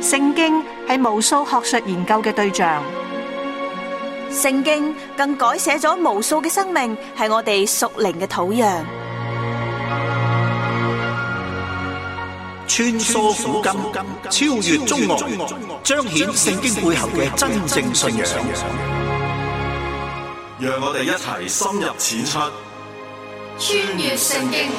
聖經係無數學術研究嘅對象， 聖經更改寫咗無數嘅生命，係我哋屬靈嘅土壤。 穿梭古今，超越中外，彰顯聖經背後嘅真正信仰。 讓我哋一齊深入淺出， 穿越聖經。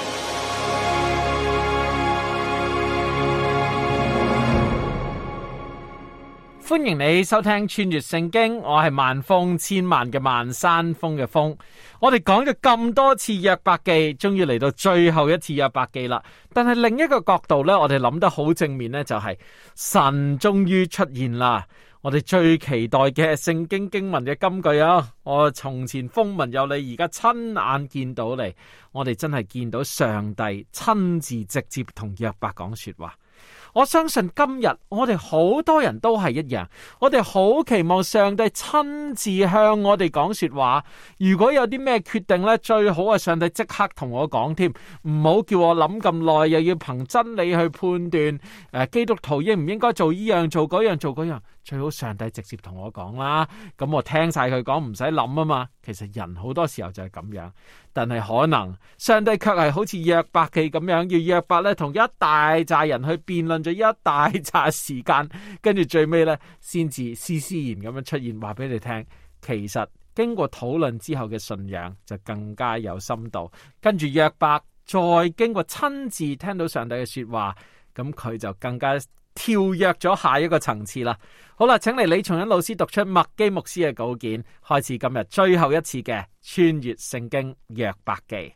歡迎你收聽穿越聖經，我係萬峰千萬嘅萬山峰嘅峰。我哋講咗咁多次約伯記，終於嚟到最後一次約伯記啦。但係另一個角度呢，我哋諗得好正面呢，就係神終於出現啦。我哋最期待嘅聖經經文嘅金句啊！我從前風聞有你，而家親眼見到你。我哋真係見到上帝親自直接同約伯講說話。我相信今日我哋好多人都係一樣，我哋好期望上帝親自向我哋講說話。如果有啲咩決定呢，最好係上帝即刻同我講添，唔好叫我諗咁耐，又要憑真理去判斷基督徒應唔應該做呢樣做嗰樣做嗰樣。最好上帝直接同我講啦，咁我聽晒佢講，唔使諗啊嘛。其實人好多時候就係咁樣，但係可能上帝卻係好似約伯記咁樣，要約伯咧同一大扎人去辯論咗一大扎時間，跟住最尾咧先至施然咁樣出現，話俾你聽。其實經過討論之後嘅信仰就更加有深度。跟住約伯再經過親自聽到上帝嘅說話，咁佢就更加跳躍咗下一個層次啦。好啦，請嚟李松恩老師讀出麥基牧師嘅稿件，開始今日最後一次嘅穿越聖經約伯記。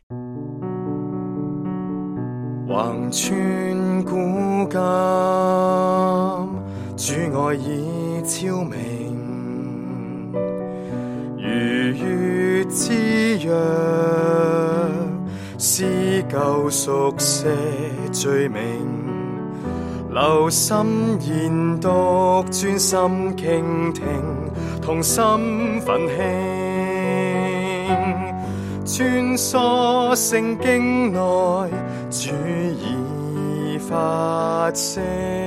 橫穿古今，主愛已昭明，如月之約，撕救贖些罪名。留心研讀，專心傾聽，同心奮興，穿梭聖經內，主已發聲，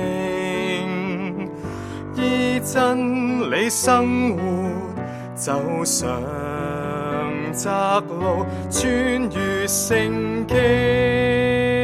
依真理生活，走上窄路，穿越聖經。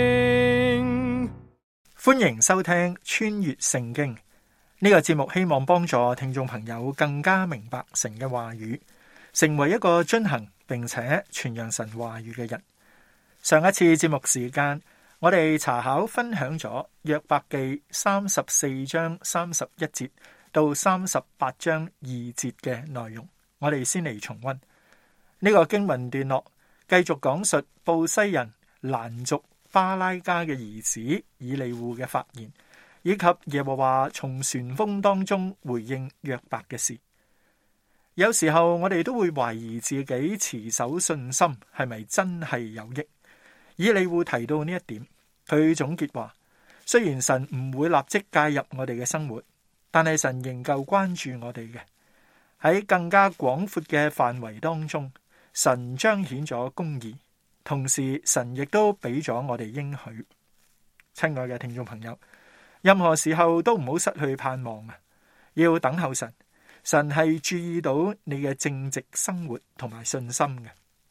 歡迎收聽穿越聖經呢個節目，希望幫助聽眾朋友更加明白神嘅話語，成為一個遵行並且傳揚神話語嘅人。上一次節目時間，我哋查考分享咗約伯記34章31節到38章2節嘅內容，我哋先嚟重溫呢個經文段落，繼續講述布西人蘭族巴拉加嘅兒子以利戶嘅發言，以及耶和華從旋風當中回應約伯嘅事。有時候我哋都會懷疑自己持守信心係咪真係有益。以利戶提到呢一點，佢總結話：雖然神唔會立即介入我哋嘅生活，但係神仍舊關注我哋嘅。喺更加廣闊嘅範圍當中，神彰顯咗公義。同時，神亦都俾咗我哋應許。親愛嘅聽眾朋友，任何時候都唔好失去盼望啊！要等候神，神係注意到你嘅正直生活同埋信心嘅。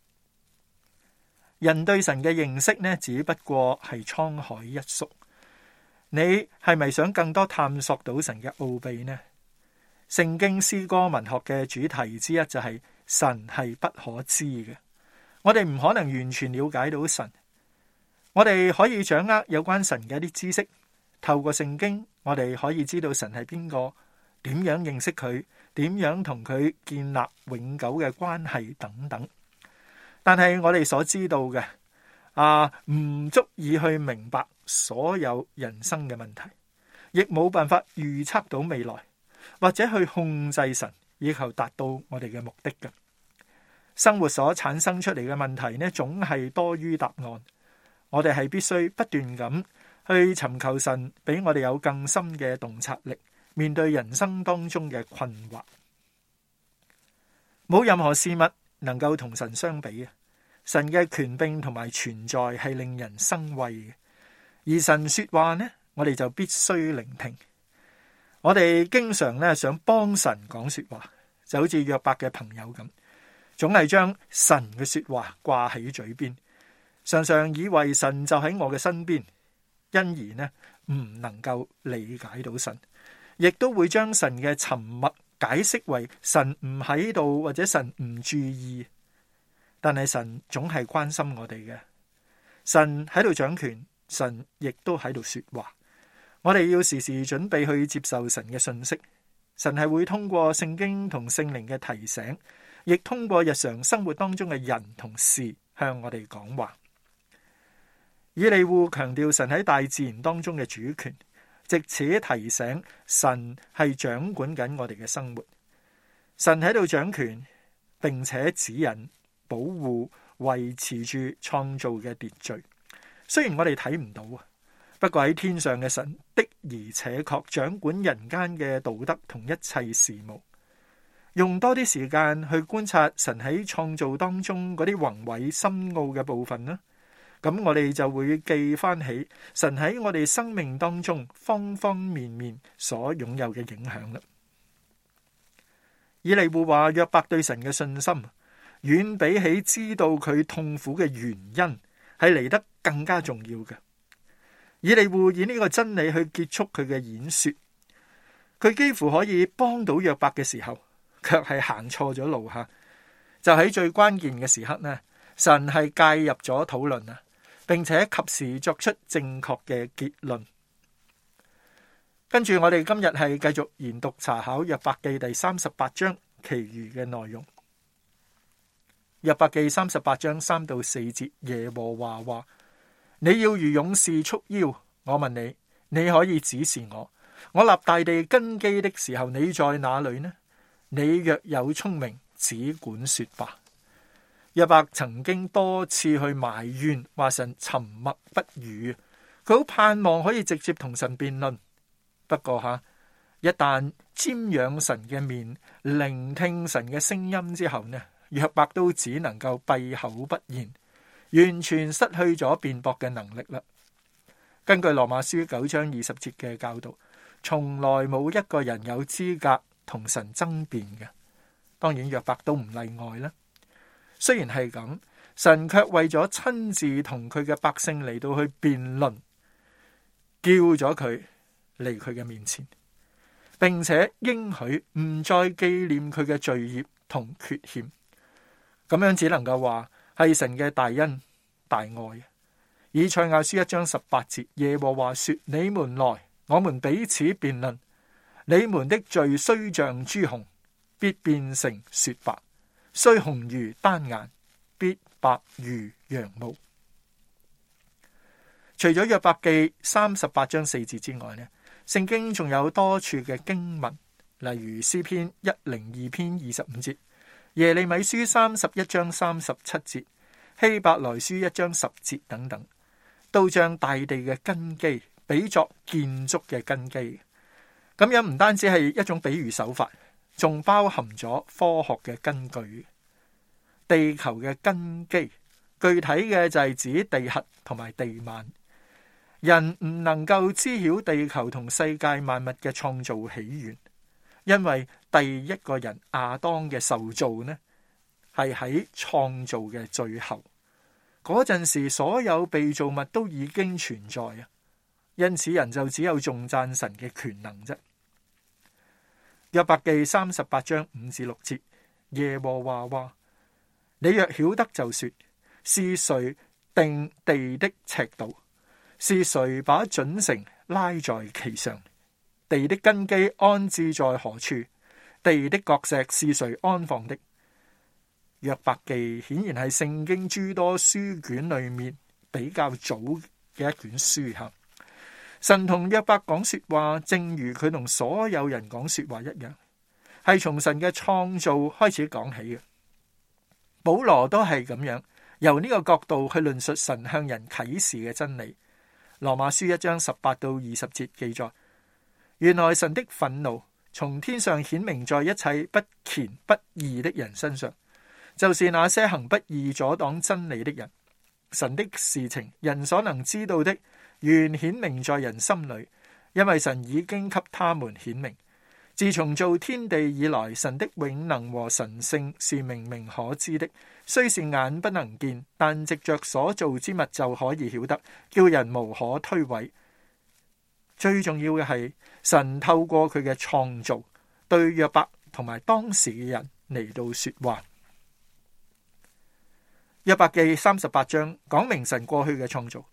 人對神嘅認識呢，只不過係滄海一粟。你係咪想更多探索到神嘅奧秘呢？聖經詩歌文學嘅主題之一就係神係不可知嘅。我哋唔可能完全了解到神，我哋可以掌握有關神嘅一啲知識。透過聖經，我哋可以知道神係邊個，點樣認識佢，點樣同佢建立永久嘅關係等等。但係我哋所知道嘅唔足以去明白所有人生嘅問題，亦冇辦法預測到未來，或者去控制神，以求達到我哋嘅目的嘅。生活所產生出嚟嘅問題呢，總係多於答案。我哋係必須不斷咁去尋求神，俾我哋有更深嘅洞察力，面對人生當中嘅困惑。冇任何事物能夠同神相比啊！神嘅權柄同埋存在係令人生畏嘅，而神說話呢，我哋就必須聆聽。 我哋經常咧想幫神講說話，就好似約伯嘅朋友咁，總係將神嘅說話掛喺嘴邊，常常以為神就喺我嘅身邊，因而呢唔能夠理解到神，亦都會將神嘅沉默解釋為神唔喺度或者神唔注意。但係神總係關心我哋嘅，神喺度掌權，神亦都喺度說話。我哋要時時準備去接受神嘅信息，神係會通過聖經同聖靈嘅提醒，亦通過日常生活當中嘅人同事向我哋講話。以利戶強調神喺大自然當中嘅主權，藉此提醒神係掌管緊我哋嘅生活。神喺度掌權，並且指引、保護、維持住創造嘅秩序。雖然我哋睇唔到啊，不過喺天上嘅神的而且確掌管人間嘅道德同一切事務。用多啲時間去觀察神喺創造當中嗰啲宏偉深奧嘅部分啦，咁我哋就會記翻起神喺我哋生命當中方方面面所擁有嘅影響啦。以利戶話約伯對神嘅信心遠比起知道佢痛苦嘅原因係嚟得更加重要嘅。以利戶以呢個真理去結束佢嘅演說，佢幾乎可以幫到約伯嘅時候，卻係行錯咗路吓。就喺最關鍵嘅時刻呢，神係介入咗討論啊，並且及時作出正確嘅結論。跟住我哋今日係繼續研讀查考約伯記第38章其餘嘅內容。約伯記38章3到4節，耶和華話：你要如勇士束腰，我問你，你可以指示我。我立大地根基的時候，你在哪裏呢？你若有聰明，只管說吧。約伯曾經多次去埋怨，話神沉默不語，佢好盼望可以直接同神辯論。不過一旦瞻仰神嘅面，聆聽神嘅聲音之後呢，約伯都只能夠閉口不言，完全失去咗辯駁嘅能力啦。根據羅馬書9章20節嘅教導，從來冇一個人有資格同神爭辯嘅，當然約伯都唔例外啦。雖然係咁，神卻為咗親自同佢嘅百姓嚟到去辯論，叫咗佢嚟佢嘅面前，並且應許唔再紀念佢嘅罪孽同缺欠。咁樣只能夠話係神嘅大恩大愛。以賽亞書1章18節，耶和華說：你們來，我們彼此辯論。你們的罪雖像朱紅，必變成雪白；雖紅如丹顏，必白如羊毛。除咗約伯記38章4節之外呢，聖經仲有多處嘅經文，例如詩篇102篇25節、耶利米書31章37節、希伯來書1章10節等等，都將大地嘅根基比作建築嘅根基。咁樣唔單止係一種比喻手法，仲包含咗科學嘅根據。地球嘅根基具體嘅就係指地核同埋地幔。人唔能夠知曉地球同世界萬物嘅創造起源，因為第一個人亞當嘅受造呢，係喺創造嘅最後嗰陣時，所有被造物都已經存在啊。因此人就只有頌讚神嘅權能啫。約伯記38章5至6節，耶和華話：你若曉得就說，是誰定地的尺度？是誰把準繩拉在其上？地的根基安置在何處？地的角石是誰安放的？約伯記顯然係聖經諸多書卷裏面比較早嘅一卷書吓。神同約伯講說話，正如佢同所有人講說話一樣，係從神嘅創造開始講起嘅。保羅都係咁樣，由呢個角度去論述神向人啟示嘅真理。羅馬書1章18到20節記載，原來神的憤怒從天上顯明在一切不虔不義的人身上，就是那些行不義阻擋真理的人。神的事情，人所能知道的，原顯明在人心裏， 因為神已經給他們顯明。自從造天地以來，神的永能和神性是明明可知的，雖是眼不能見，但藉着所造之物就可以曉得，叫人無可推諉。最重要嘅係神透過佢嘅創造，對約伯同埋當時嘅人嚟到說話。約伯記38章講明神過去嘅創造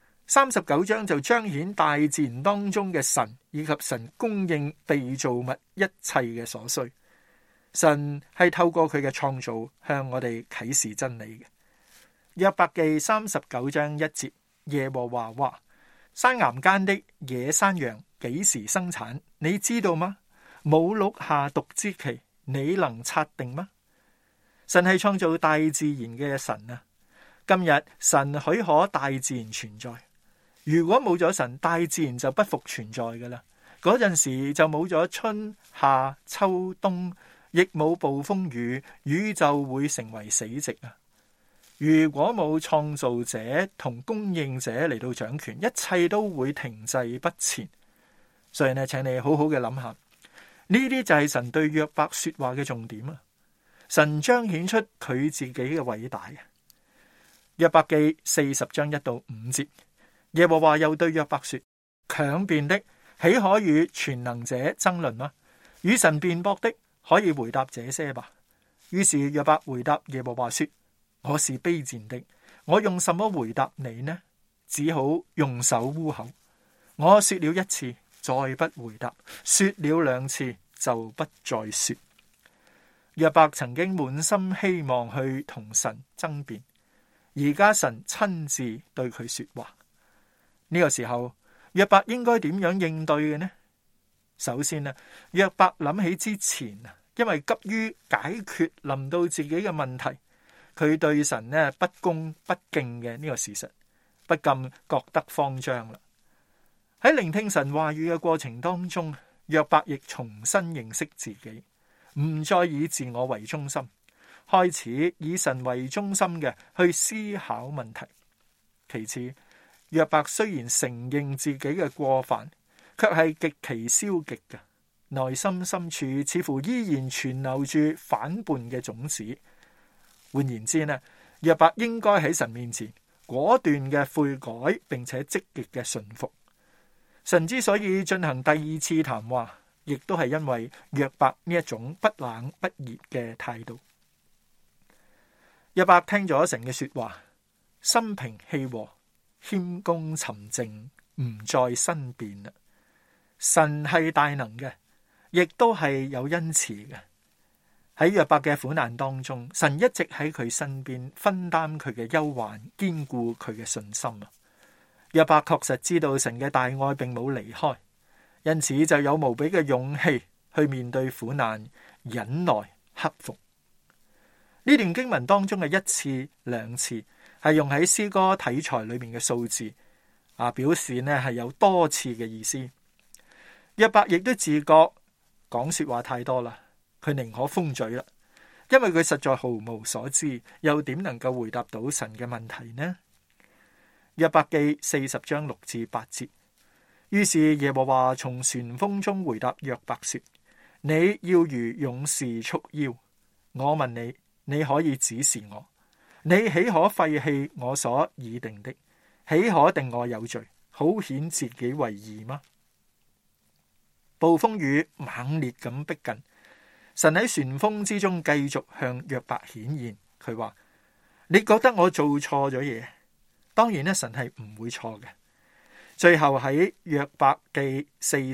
，39章就彰顯大自然當中嘅神以及神供應被造物一切嘅所需。神係透過佢嘅創造向我哋啟示真理嘅。約伯記39章1節，耶和華話：山岩間的野山羊幾時生產？你知道嗎？母鹿下犢之期，你能察定嗎？神係創造大自然嘅神啊！今日神許可大自然存在，如果冇咗神，大自然就不復存在噶啦。嗰陣時就冇咗春夏秋冬，亦冇暴風雨，宇宙會成為死寂啊！如果冇創造者同供應者嚟到掌權，一切都會停滯不前。所以呢，請你好好嘅諗下，呢啲就係神對約伯說話嘅重點啊！神彰顯出佢自己嘅偉大啊！約伯記40章1到5節，耶和華又對約伯說：強辯的豈可與全能者爭論嗎？與神辯駁的可以回答這些吧。於是約伯回答耶和華說：我是卑賤的，我用什麼回答你呢？只好用手污口。我說了一次，再不回答；說了2次，就不再說。約伯曾經滿心希望去同神爭辯，而家神親自對佢說話。呢個時候，約伯應該點樣應對嘅呢？首先啊，約伯諗起之前啊，因為急於解決臨到自己嘅問題，佢對神呢不恭不敬嘅呢個事實，不禁覺得慌張啦。喺聆聽神話語嘅過程當中，約伯亦重新認識自己，唔再以自我為中心，開始以神為中心嘅去思考問題。其次，約伯雖然承認自己嘅過犯，卻係極其消極嘅，內心深處似乎依然存留住反叛嘅種子。換言之呢，約伯應該喺神面前果斷嘅悔改，並且積極嘅順服。神之所以進行第2次談話，亦都係因為約伯呢一種不冷不熱嘅態度。約伯聽咗神嘅說話，心平氣和，謙恭沉靜，唔再申辯啦。神係大能嘅，亦都係有恩慈嘅。喺約伯嘅苦難當中，神一直喺佢身邊分擔佢嘅憂患，堅固佢嘅信心啊！約伯確實知道神嘅大愛並冇離開，因此就有無比嘅勇氣去面對苦難，忍耐克服。呢段經文當中嘅1次、2次係用喺詩歌體裁裏面嘅數字，表示呢係有多次嘅意思。約伯亦都自覺講說話太多啦，佢寧可封嘴啦，因為佢實在毫無所知，又點能夠回答到神嘅問題呢？約伯記40章6至8節，於是耶和華從旋風中回答約伯說：你要如勇士束腰，我問你，你可以指示我，你豈可廢棄我所擬定的？豈可定我有罪，好顯自己為義嗎？暴風雨猛烈咁逼近，神喺旋風之中繼續向約伯顯現。佢話：你覺得我做錯咗嘢？當然咧，神係唔會錯嘅。最後喺約伯記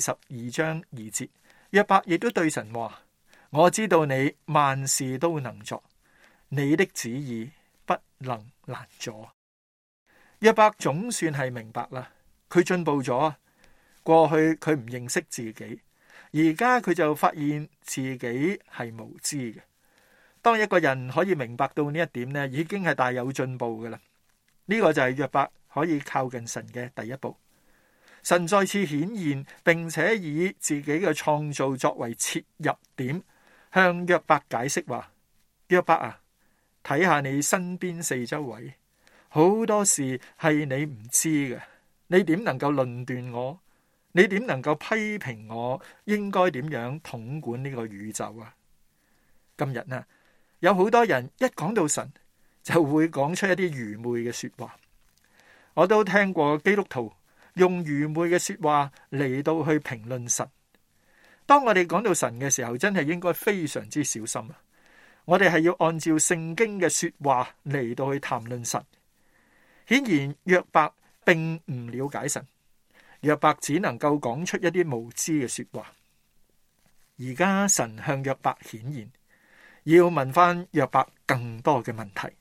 42章2節，約伯亦都對神話：我知道你萬事都能作，你的旨意不能攔阻。約伯總算係明白啦，佢進步咗。過去佢唔認識自己，而家佢就發現自己係無知嘅。當一個人可以明白到呢一點呢，已經係大有進步噶啦。呢個就係約伯可以靠近神嘅第一步。神再次顯現，並且以自己嘅創造作為切入點，向約伯解釋話：約伯啊，睇下你身邊四周圍，好多事係你唔知嘅，你點能夠論斷我？ 你點能夠批評我應該點樣統管呢個宇宙啊？今日呢，有好多人一講到神，就會講出一啲愚昧嘅說話。我都聽過基督徒用愚昧嘅說話嚟到去評論神。當我哋講到神嘅時候，真係應該非常之小心啊！我哋係要按照聖經嘅說話嚟到去談論神。顯然約伯並唔了解神，約伯只能夠講出一啲無知嘅說話。而家神向約伯顯現，要問翻約伯更多嘅問題。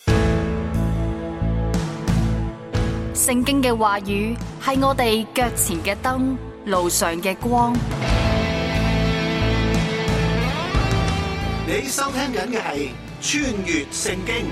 聖經嘅話語係我哋腳前嘅燈，路上嘅光。 你收聽緊嘅係穿越聖經。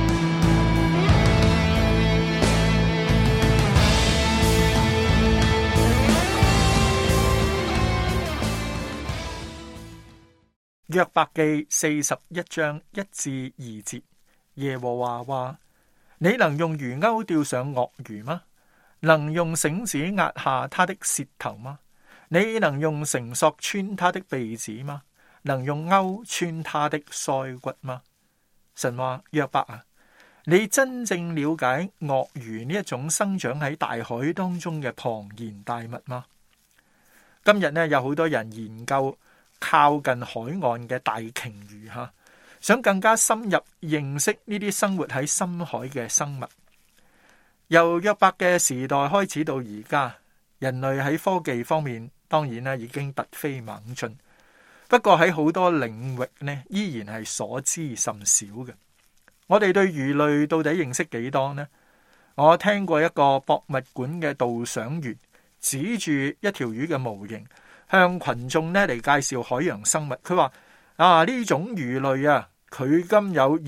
約伯記41章1至2節，耶和華話：你能用魚鈎釣上鱷魚嗎？能用繩子壓下他的舌頭嗎？你能用繩索穿他的鼻子嗎？能用鈎穿他的腮骨嗎？神話：約伯啊，你真正了解鱷魚呢一種生長喺大海當中嘅龐然大物嗎？今日呢，有好多人研究靠近海岸嘅大鯨魚，想更加深入認識呢啲生活喺深海嘅生物。由約伯嘅時代開始到而家，人類喺科技方面當然咧已經突飛猛進，不過喺好多領域呢，依然係所知甚少嘅。我哋對魚類到底認識幾多呢？我聽過一個博物館嘅導賞員指住一條魚嘅模型，向群眾呢嚟介紹海洋生物。佢話：呢種魚類啊，距今有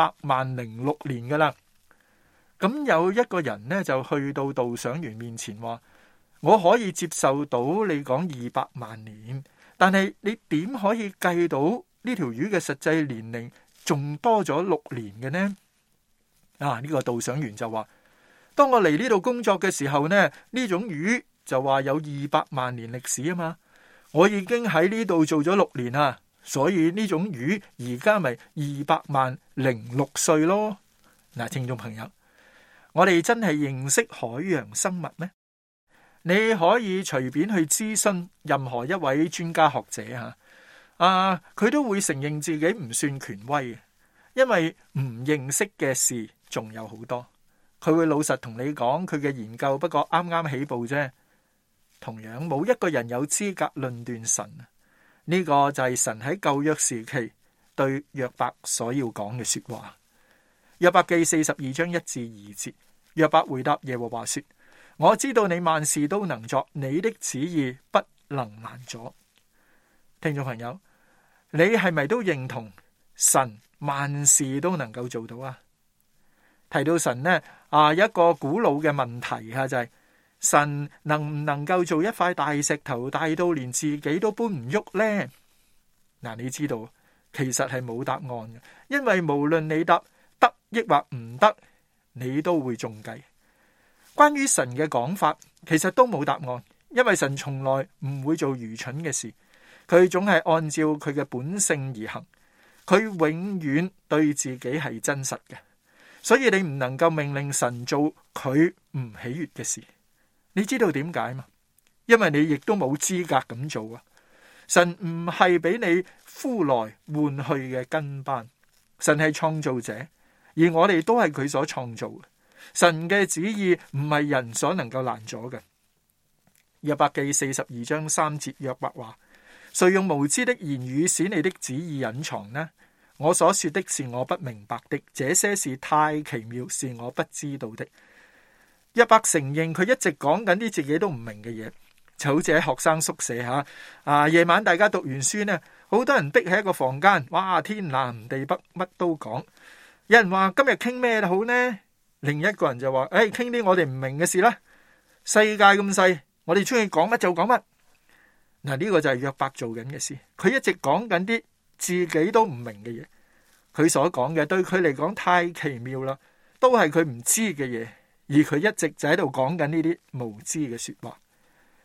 20006年噶啦。咁有一個人呢就去到導賞員面前話：我可以接受到你講200萬年，但係你點可以計到呢條魚嘅實際年齡仲多咗6年嘅呢？呢個導賞員就話：當我嚟呢度工作嘅時候呢，呢種魚就話有200萬年歷史啊嘛。我已經喺呢度做咗6年啦，所以呢種魚而家咪200萬06歲咯。聽眾朋友，我哋真係認識海洋生物咩？你可以隨便去諮詢任何一位專家學者佢都會承認自己唔算權威嘅，因為唔認識嘅事仲有好多。佢會老實同你講佢嘅研究不過啱啱起步啫。同樣冇一個人有資格論斷神，呢個就係神喺舊約時期對約伯所要講嘅說話。約伯記42章1至2節，約伯回答耶和華說：我知道你萬事都能作，你的旨意不能難阻。聽眾朋友，你係咪都認同神萬事都能夠做到啊？提到神呢，有一個古老嘅問題就係：神能唔能夠做一塊大石頭大到連自己都搬唔喐呢？你知道其實係冇答案嘅，因為無論你答得抑或唔得，你都會中計。關於神嘅講法，其實都冇答案，因為神從來唔會做愚蠢嘅事，佢總係按照佢嘅本性而行，佢永遠對自己係真實嘅，所以你唔能夠命令神做佢唔喜悅嘅事。你知道點解嘛？因為你亦都冇資格咁做啊！神唔係俾你呼來喚去嘅跟班，神係創造者，而我哋都係佢所創造嘅。神嘅旨意唔係人所能夠攔阻嘅。約伯記42章3節，約伯話：誰用無知的言語使你的旨意隱藏呢？我所說的是我不明白的，這些事太奇妙，是我不知道的。約伯承認佢一直講緊啲自己都唔明嘅嘢，就好似喺學生宿舍夜晚大家讀完書呢，好多人逼喺一個房間，哇，天南地北乜都講。有人話今日傾咩好呢？另一個人就話：傾啲我哋唔明嘅事啦。世界咁細，我哋中意講乜就講乜。呢個就係約伯做緊嘅事，佢一直講緊啲自己都唔明嘅嘢。佢所講嘅對佢嚟講太奇妙啦，都係佢唔知嘅嘢。而佢一直就喺度講緊呢啲無知嘅說話。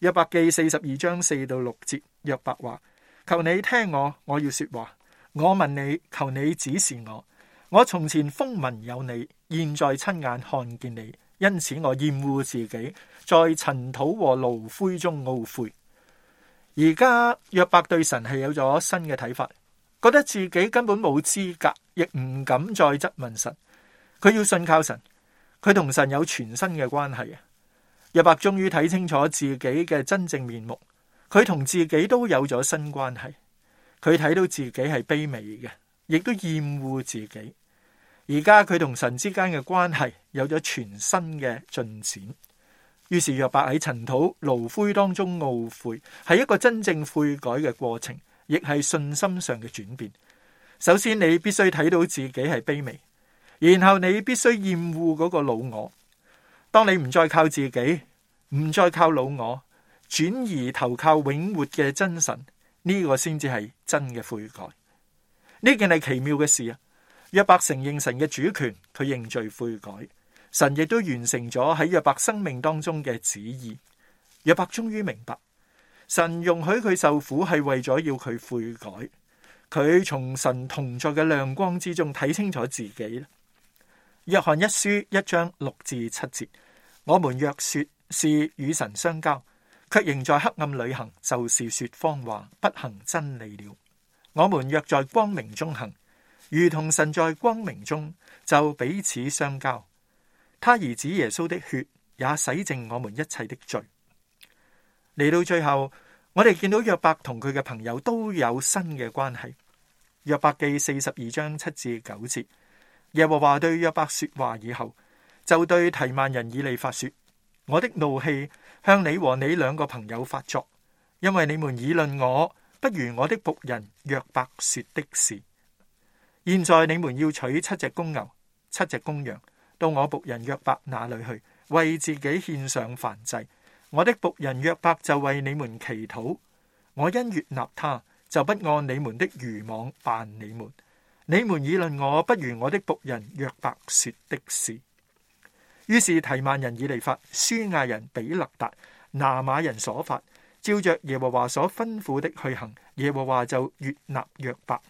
約伯記42章4到6節，約伯話：求你聽我，我要說話。我問你，求你指示我。我從前風聞有你，現在親眼看見你，因此我厭惡自己，在塵土和爐灰中懊悔。而家約伯對神係有咗新嘅睇法，覺得自己根本冇資格，亦唔敢再質問神。佢要信靠神，佢同神有全新嘅關係。約伯終於睇清楚自己嘅真正面目，佢同自己都有咗新關係。佢睇到自己係卑微嘅，亦都厭惡自己。而家佢同神之間嘅關係有咗全新嘅進展。於是約伯喺塵土爐灰當中懊悔，係一個真正悔改嘅過程，亦係信心上嘅轉變。首先你必須睇到自己係卑微，然後你必須厭惡嗰個老我。當你唔再靠自己，唔再靠老我，轉移投靠永活嘅真神，呢個先至係真嘅悔改。呢件係奇妙嘅事啊！約伯承認神嘅主權，佢認罪悔改，神亦都完成咗喺約伯生命當中嘅旨意。約伯終於明白，神容許佢受苦係為咗要佢悔改。佢從神同在嘅亮光之中睇清楚自己。約翰一書1章6至7節，我們若說是與神相交，卻仍在黑暗裏行，就是說謊話，不行真理了。我們若在光明中行，如同神在光明中，就彼此相交。他兒子耶穌的血也洗淨我們一切的罪。嚟到最後，我哋見到約伯同佢嘅朋友都有新嘅關係。約伯記42章7至9節，耶和華對約伯說話以後，就對提曼人以利法說：我的怒氣向你和你兩個朋友發作，因為你們議論我，不如我的僕人約伯說的是。現在你們要取7隻公牛、7隻公羊，到我僕人約伯那裏去，為自己獻上燔祭。我的僕人約伯就為你們祈禱，我因悅納他，就不按你們的愚妄辦你們。你們議論我，不如我的僕人約伯說的是。於是提曼人以利法、書亞人比勒達、拿馬人所法，照着耶和華所吩咐的去行，耶和華就悅納約伯。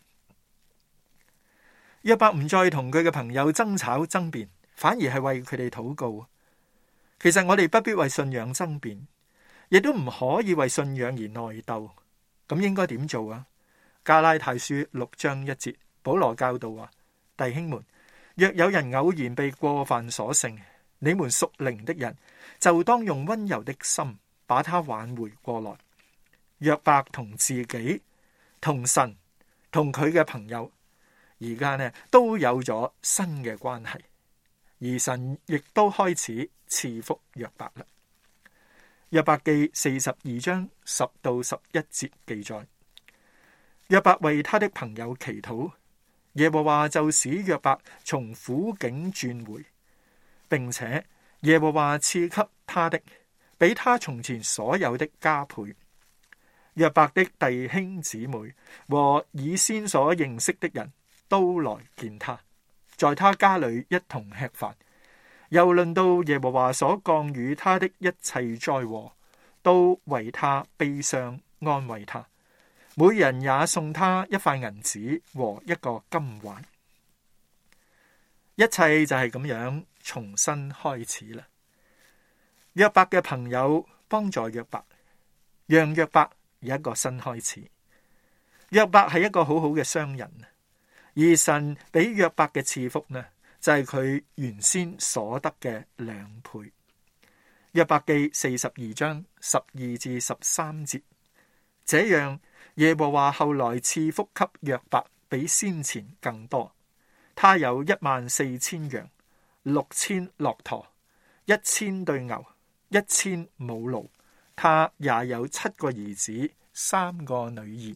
約伯唔再同佢嘅朋友爭吵爭辯，反而係為佢哋禱告。其實我哋不必為信仰爭辯，亦都唔可以為信仰而內鬥。咁應該點做啊？加拉太書6章1節，保羅教導話：弟兄們，若有人偶然被過犯所勝，你們屬靈的人就當用溫柔的心把他挽回過來。約伯同自己、同神、同佢嘅朋友，而家呢都有咗新嘅關係，而神亦都開始賜福約伯啦。約伯記42章10到11節記載，約伯為他的朋友祈禱，耶和華就使約伯從苦境轉回，並且耶和華賜給他的比他從前所有的加倍。約伯的弟兄姊妹和以先所認識的人都來見他，在他家裏一同吃飯。又論到耶和華所降與他的一切災禍，都為他悲傷安慰他，每人也送他一塊銀子和一個金環。一切就係咁樣重新開始啦。約伯嘅朋友幫助約伯，讓約伯有一個新開始。約伯係一個好好嘅商人，而神俾約伯嘅賜福呢，就係佢原先所得嘅2倍。約伯記42章12至13節，這樣耶和華後來賜福給約伯，比先前更多。他有14000羊，6000駱駝，1000對牛，1000母驢。他也有7個兒子，3個女兒。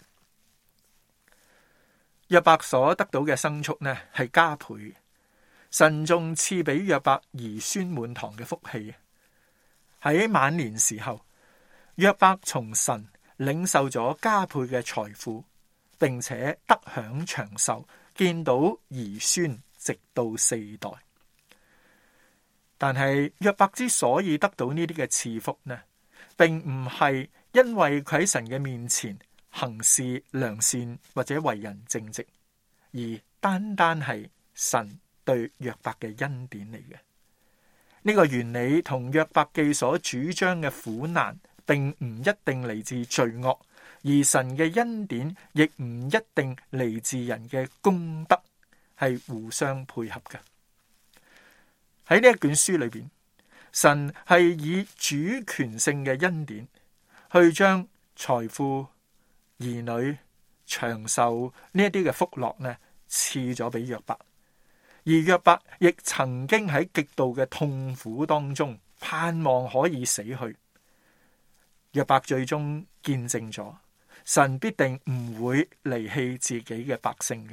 約伯所得到嘅牲畜呢，係加倍。神仲賜俾約伯兒孫滿堂嘅福氣。喺晚年時候，約伯從神領受咗加倍嘅財富，並且得享長壽，見到兒孫直到4代。但係約伯之所以得到呢啲嘅賜福呢， 並唔係因為佢喺神嘅面前行事良善或者為人正直，而單單係神對約伯嘅恩典嚟嘅。呢個原理同約伯記所主張嘅苦難並唔一定嚟自罪惡，而神嘅恩典亦唔一定嚟自人嘅功德，係互相配合嘅。喺呢一卷書裏邊，神係以主權性嘅恩典去將財富、兒女、長壽呢一啲嘅福樂呢賜咗俾約伯。而約伯亦曾經喺極度嘅痛苦當中盼望可以死去。約伯最終見證咗神必定唔會離棄自己嘅百姓嘅。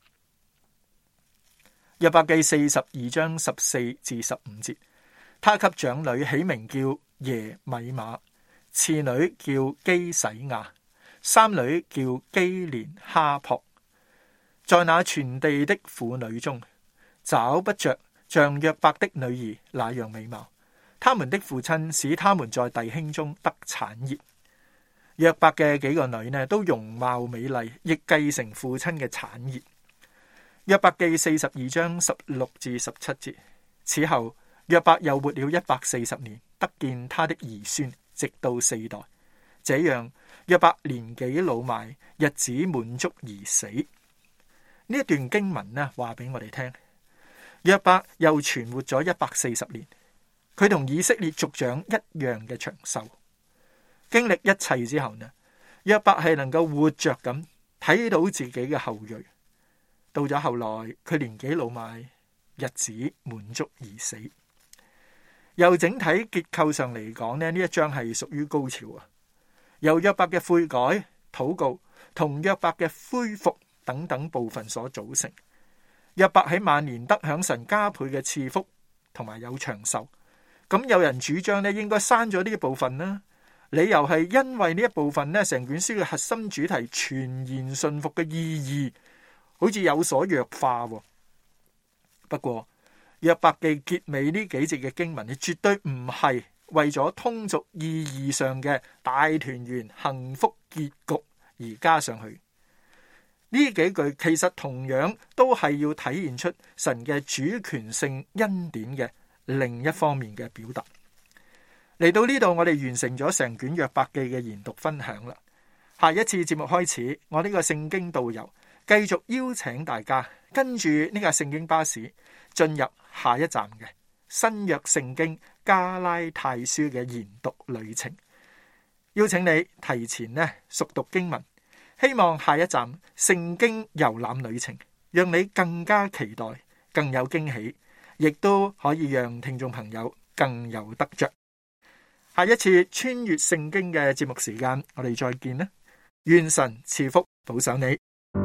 約伯記42章14至15節，他給長女起名叫耶米瑪，次女叫基洗亞，三女叫基連哈珀。在那全地的婦女中，找不着像約伯的女兒那樣美貌，他們的父親使他們在弟兄中得產業。約伯嘅幾個女呢，都容貌美麗，亦繼承父親嘅產業。約伯記42章16至17節，此後約伯又活了140年，得見他的兒孫，直到4代。這樣約伯年紀老邁，日子滿足而死。呢一段經文呢，話俾我哋聽，約伯又存活咗140年，佢同以色列族長一樣嘅長壽。經歷一切之後呢，約伯係能夠活着咁睇到自己嘅後裔。到咗後來，佢年紀老邁，日子滿足而死。由整體結構上嚟講呢，呢一章係屬於高潮啊！由約伯嘅悔改、禱告同約伯嘅恢復等等部分所組成。約伯喺晚年得享神加倍嘅賜福，同埋有長壽。咁有人主張呢，應該刪咗呢一部分啦。理由係因為呢一部分呢，成卷書嘅核心主題全然順服嘅意義好似有所弱化。不過約伯記結尾呢幾節嘅經文，你絕對唔係為咗通俗意義上嘅大團圓幸福結局而加上去。呢幾句其實同樣都係要體現出神嘅主權性恩典嘅另一方面嘅表達。嚟到呢度，我哋完成咗成卷約伯記嘅研讀分享啦。下一次節目開始，我呢個聖經導遊繼續邀請大家跟住呢個聖經巴士進入下一站嘅新約聖經加拉太書嘅研讀旅程。邀請你提前熟讀經文，希望下一站聖經遊覽旅程讓你更加期待，更有驚喜，亦都可以讓聽眾朋友更有得着。下一次穿越聖經嘅節目時間，我哋再見啦！願神賜福保守你。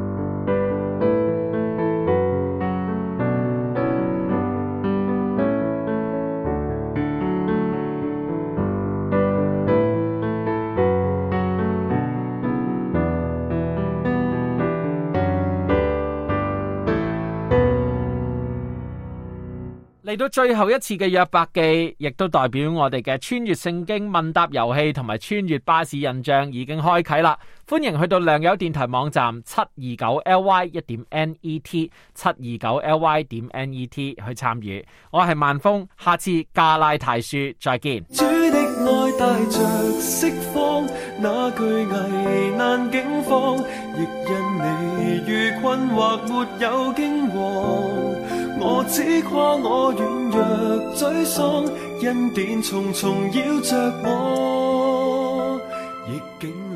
嚟到最後一次嘅約伯記，亦都代表我哋嘅穿越聖經問答遊戲同埋穿越巴士印象已經開啟啦！歡迎去到良友電台網站729ly1.net 729ly.net 去參與。我係萬峰，下次加拉太書再見。 主的愛帶着釋放，那句危難境況，亦因你遇困惑沒有驚惶。我只誇我軟弱沮喪，恩典重重繞着我，逆境